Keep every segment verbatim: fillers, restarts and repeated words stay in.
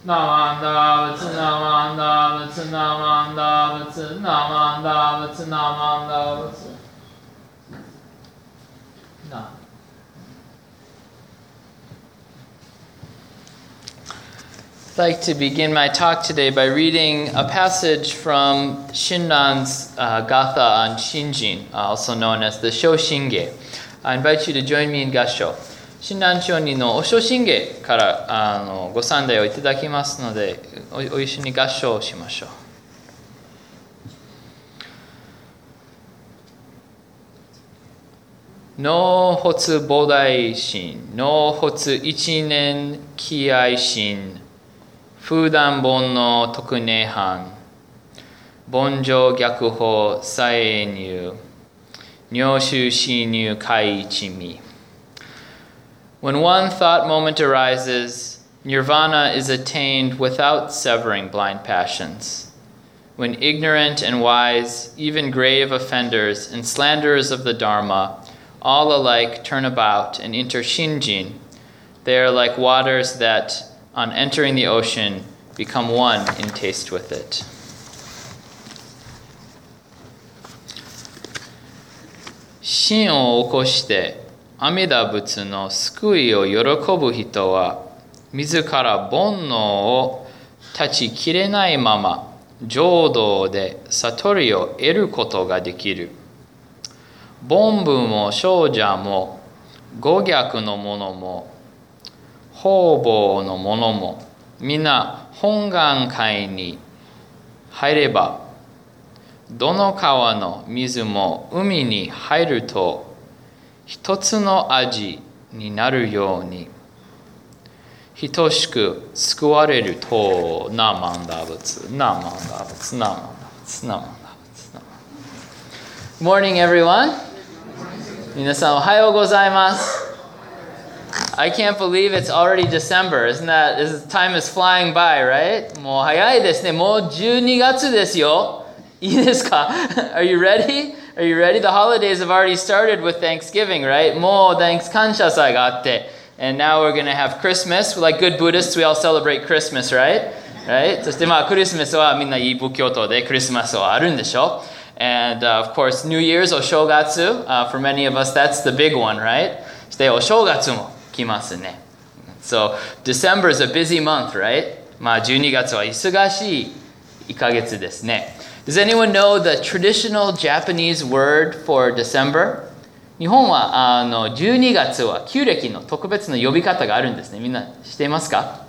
Namanda Vatsa Namanda Vatsa Namanda Vatsa Namanda Vatsa Namanda Vatsa. No. I'd like to begin my talk today by reading a passage from Shinran's uh, Gatha on Shinjin, also known as the Shoshinge. I invite you to join me in Gassho. 親鸞上人のお正信芸からあのご参題をいただきますので お, お一緒に合唱をしましょう。納発菩提心、納発一年気合心、風談煩悩特涅槃、凡情逆法再永入、尿臭死入開一味。When one thought moment arises, nirvana is attained without severing blind passions. When ignorant and wise, even grave offenders and slanderers of the Dharma, all alike turn about and enter Shinjin, they are like waters that, on entering the ocean, become one in taste with it. 心を起こして阿弥陀仏の救いを喜ぶ人は、自ら煩悩を断ち切れないまま、浄土で悟りを得ることができる。凡夫も少者も、五逆の者も、方々の者も、皆本願界に入れば、どの川の水も海に入ると、一つの味になるように等しく救われるとナマンダ仏ナマンダ仏ナマンダ仏ナマンダ仏。 Good morning everyone. 皆さんおはようございます。 I can't believe it's already December. Isn't that, this time is flying by, right? もう早いですね。もうじゅうにがつですよ。いいですか? Are you ready?Are you ready? The holidays have already started with Thanksgiving, right? もう thanks 感謝祭があって And now we're going to have Christmas. Like good Buddhists, we all celebrate Christmas, right? Right? そしてまあクリスマスはみんないい仏教徒でクリスマスはあるんでしょ And、uh, of course, New Year's お正月、uh, for many of us, that's the big one, right? そしてお正月も来ますね So December is a busy month, right? まあじゅうにがつは忙しいいっかげつですねDoes anyone know the traditional Japanese word for December? 日本はあのじゅうにがつは旧暦の特別な呼び方があるんですね。みんな知っていますか?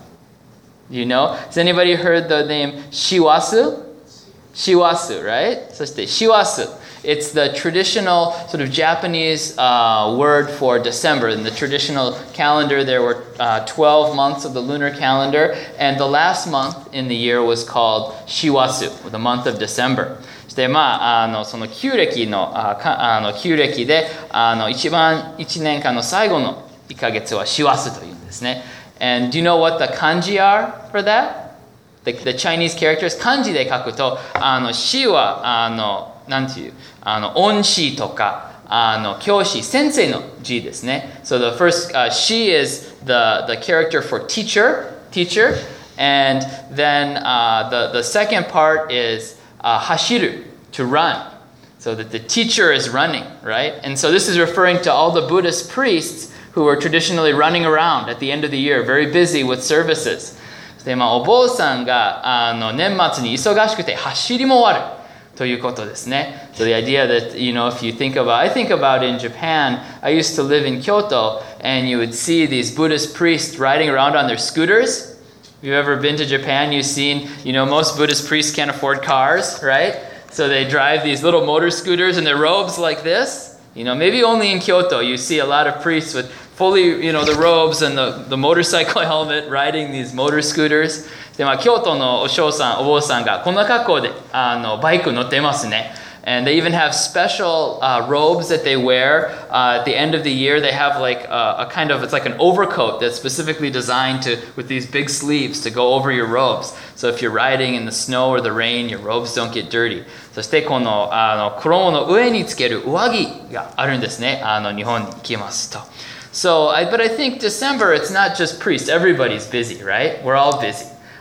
Do you know? Has anybody heard the name Shiwasu? Shiwasu, right? そして Shiwasu. It's the traditional sort of Japanese uh, word for December. In the traditional calendar, there were uh, twelve months of the lunar calendar, and the last month in the year was called Shiwasu, the month of December. そしてまああのその旧暦のあかあの旧暦であの一番一年間の最後のいっかげつはShiwasuというんですね。And do you know what the kanji are for that? The, the Chinese characters 漢字で書くとあの死はあのなんていうあの恩師とかあの教師先生の字ですね So the first、uh, she is the, the character for teacher teacher and then、uh, the, the second part is、uh, hashiru to run so that the teacher is running right and so this is referring to all the Buddhist priests who were traditionally running around at the end of the year very busy with servicesでまあ、お坊さんがあの年末に忙しくて走りも終わるということですね。So the idea that, you know, if you think about, I think about in Japan, I used to live in Kyoto, and you would see these Buddhist priests riding around on their scooters. If you've ever been to Japan, you've seen, you know, most Buddhist priests can't afford cars, right? So they drive these little motor scooters in their robes like this. You know, maybe only in Kyoto you see a lot of priests with fully, you know, the robes and the, the motorcycle helmet riding these motor scooters. で、まあ、京都のお嬢さん、お坊さんがこんな格好であのバイク乗ってますね。And they even have special、uh, robes that they wear、uh, at the end of the year. They have like、uh, a kind of, it's like an overcoat that's specifically designed to, with these big sleeves to go over your robes. So if you're riding in the snow or the rain, your robes don't get dirty. そしてこの、あの衣の上につける上着があるんですね。あの日本に来ますと。So, I, but I think December, it's not just priests. Everybody's busy, right? We're all busy.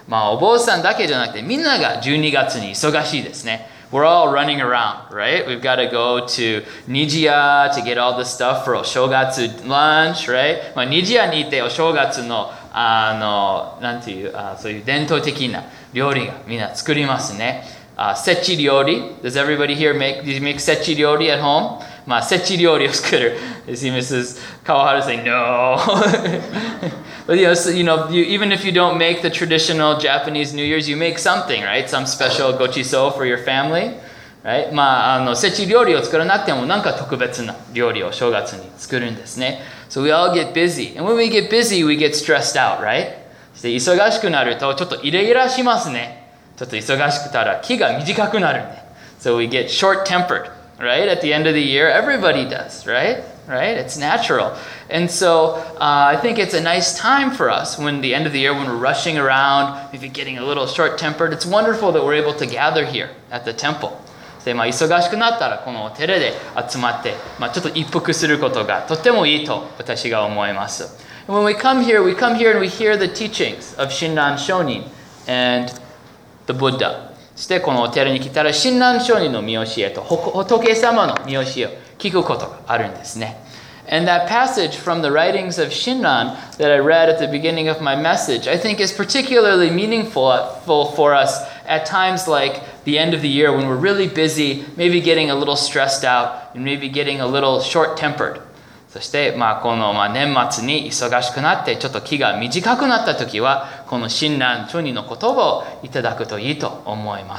まあお坊さんだけじゃなくてみんながじゅうにがつに忙しいですね。We're all running around, right? We've got to go to Nijiya to get all the stuff for お正月 lunch, right? まあ、ニジヤにいてお正月のあのなんていうあそういう伝統的な料理がみんな作りますね。Uh, セチ料理 Does everybody here make, do you make セチ料理 at home? まあ、セチ料理を作る。You see Missus Kawahara say, no. But you know, so, you know you, even if you don't make the traditional Japanese New Year's, you make something, right? Some special gochiso for your family, right? まあ、あの、セチ料理を作らなくてもなんか特別な料理を正月に作るんですね。So we all get busy. And when we get busy, we get stressed out, right? そして忙しくなるとちょっとイレギュラーしますね。ちょっと忙しくたら気が短くなるね。So we get short-tempered, right? At the end of the year, everybody does, right? Right? It's natural. And so uh, I think it's a nice time for us when the end of the year, when we're rushing around, maybe getting a little short-tempered. It's wonderful that we're able to gather here at the temple. で、まあ、忙しくなったらこのお寺で集まって、まあ、ちょっと一服することがとってもいいと私が思います。And when we come here, we come here and we hear the teachings of Shinran Shonin and the Buddha. そしてこのお寺に来たら親鸞上人の見教えと仏様の見教えを聞くことがあるんですね。And that passage from the writings of Shinran that I read at the beginning of my message, I think is particularly meaningful for us at times like the end of the year when we're really busy, maybe getting a little stressed out, and maybe getting a little short-tempered. そして、まあ、この、まあ、年末に忙しくなってちょっと気が短くなった時はこの親鸞上人の言葉をいただくといいと思います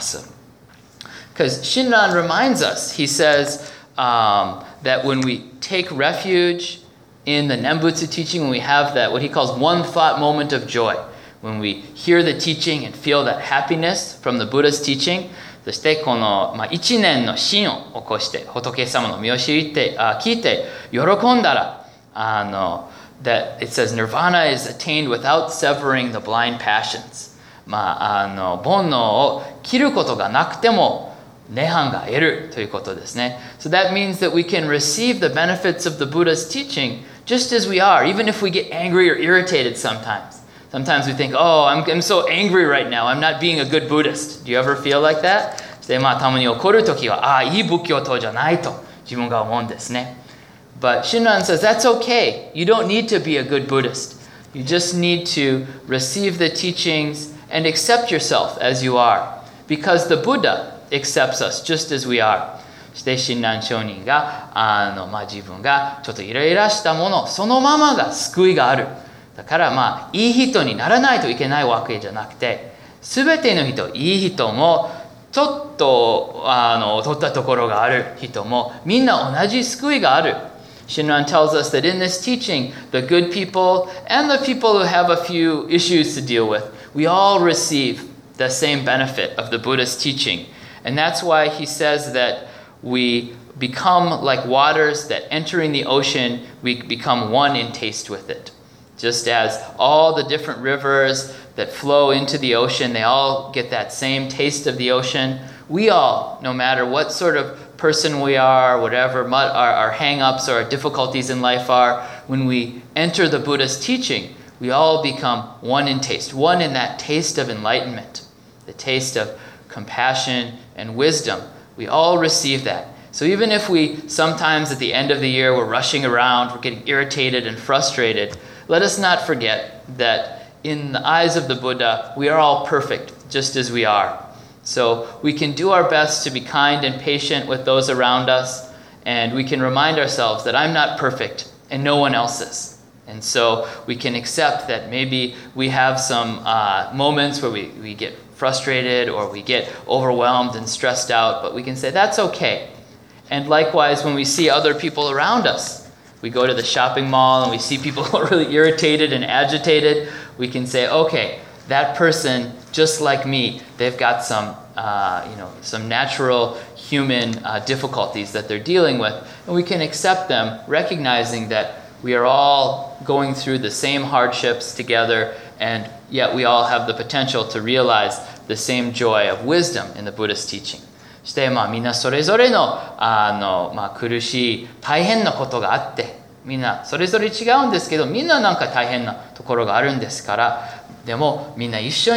。Because Shinran reminds us, he says um, that when we take refuge in the Nembutsu teaching, when we have that, what he calls one thought moment of joy, when we hear the teaching and feel that happiness from the Buddha's teaching, そしてこの、まあ、一年の心を起こして仏様の見教えてあ聞いて喜んだらあの that it says nirvana is attained without severing the blind passions まああの煩悩を切ることがなくても涅槃が得るということですね。So that means that we can receive the benefits of the Buddha's teaching just as we are, even if we get angry or irritated sometimes. Sometimes we think, oh, I'm, I'm so angry right now. I'm not being a good Buddhist. Do you ever feel like that? で、まあ、たまに怒るときは、ああ、いい仏教徒じゃないと自分が思うんですね。But Shinran says, that's okay. You don't need to be a good Buddhist. You just need to receive the teachings and accept yourself as you are. Because the Buddha accepts us just as we are. そして親鸞上人が、あの、まあ、自分がちょっとイライラしたもの、そのままが救いがある。だからまあいい人にならないといけないわけじゃなくて、すべての人、いい人もちょっとあの取ったところがある人もみんな同じ救いがある。Shinran tells us that in this teaching, the good people and the people who have a few issues to deal with, we all receive the same benefit of the Buddha's teaching. And that's why he says that we become like waters that entering the ocean, we become one in taste with it. Just as all the different rivers that flow into the ocean, they all get that same taste of the ocean. We all, no matter what sort of person we are, whatever our, our hang-ups or our difficulties in life are, when we enter the Buddha's teaching, we all become one in taste, one in that taste of enlightenment, the taste of compassion and wisdom. We all receive that. So even if we sometimes at the end of the year we're rushing around, we're getting irritated and frustrated, let us not forget that in the eyes of the Buddha, we are all perfect, just as we are. So we can do our best to be kind and patient with those around us, and we can remind ourselves that I'm not perfect, and no one else is. And so we can accept that maybe we have some uh, moments where we, we get frustrated or we get overwhelmed and stressed out, but we can say, that's okay. And likewise, when we see other people around us, we go to the shopping mall and we see people who are really irritated and agitated, we can say, okay, that person, just like me, they've got some, uh, you know, some natural human uh, difficulties that they're dealing with, and we can accept them, recognizing that we are all going through the same hardships together, and yet we all have the potential to realize the same joy of wisdom in the Buddhist teaching. して、まあ、みんなそれぞれの、あの、まあ、苦しい大変なことがあって、みんなそれぞれ違うんですけど、みんななんか大変なところがあるんですから、でもみんな一緒に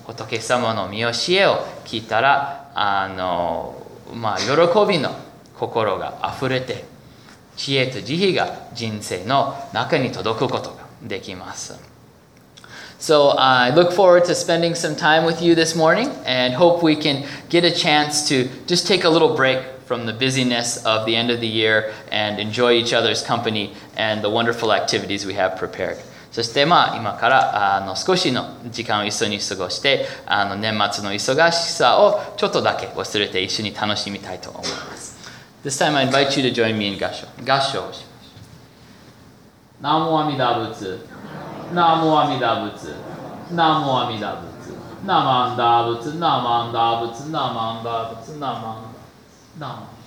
仏様の見教えを聞いたら、あの、まあ、喜びの心があふれて、知恵と慈悲が人生の中に届くことができます。So uh, I look forward to spending some time with you this morning and hope we can get a chance to just take a little break from the busyness of the end of the year and enjoy each other's company and the wonderful activities we have prepared. そしてまあ今からあの少しの時間を一緒に過ごしてあの年末の忙しさをちょっとだけ忘れて一緒に楽しみたいと思います。This time I invite you to join me in 合唱。合唱をしましょう。南無阿弥陀仏。南無阿弥陀仏。南無阿弥陀仏。ナマンダ仏。ナマンダ仏。ナマンダ仏。ナマンダ仏。ナマンダ仏。